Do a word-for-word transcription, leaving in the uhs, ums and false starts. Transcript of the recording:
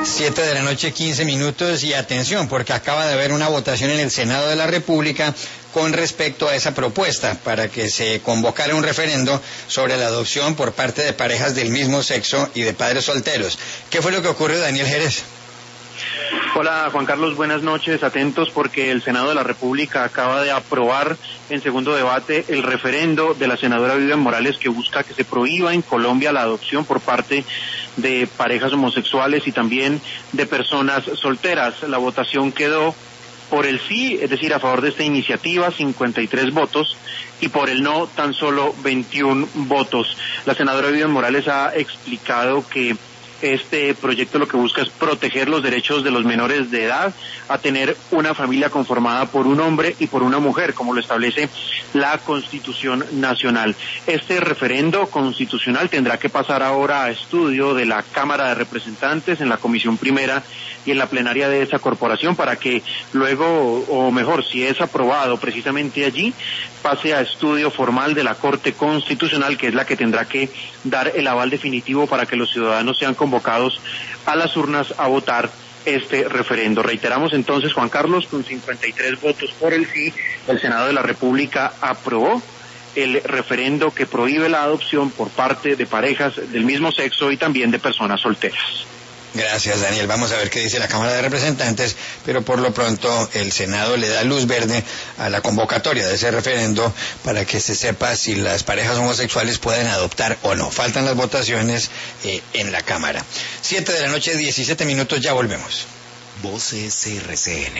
Siete de la noche, quince minutos, y atención, porque acaba de haber una votación en el Senado de la República con respecto a esa propuesta para que se convocara un referendo sobre la adopción por parte de parejas del mismo sexo y de padres solteros. ¿Qué fue lo que ocurrió, Daniel Jerez? Hola Juan Carlos, buenas noches, atentos porque el Senado de la República acaba de aprobar en segundo debate el referendo de la senadora Vivian Morales que busca que se prohíba en Colombia la adopción por parte de parejas homosexuales y también de personas solteras. La votación quedó por el sí, es decir, a favor de esta iniciativa, cincuenta y tres votos, y por el no, tan solo veintiún votos. La senadora Vivian Morales ha explicado que este proyecto lo que busca es proteger los derechos de los menores de edad a tener una familia conformada por un hombre y por una mujer, como lo establece la Constitución Nacional. Este referendo constitucional tendrá que pasar ahora a estudio de la Cámara de Representantes en la Comisión Primera y en la plenaria de esa corporación para que luego, o mejor, si es aprobado precisamente allí, pase a estudio formal de la Corte Constitucional, que es la que tendrá que dar el aval definitivo para que los ciudadanos sean convocados a las urnas a votar este referendo. Reiteramos entonces, Juan Carlos, con cincuenta y tres votos por el sí, el Senado de la República aprobó el referendo que prohíbe la adopción por parte de parejas del mismo sexo y también de personas solteras. Gracias, Daniel. Vamos a ver qué dice la Cámara de Representantes, pero por lo pronto el Senado le da luz verde a la convocatoria de ese referendo para que se sepa si las parejas homosexuales pueden adoptar o no. Faltan las votaciones eh, en la Cámara. Siete de la noche, diecisiete minutos, ya volvemos. Voces R C N.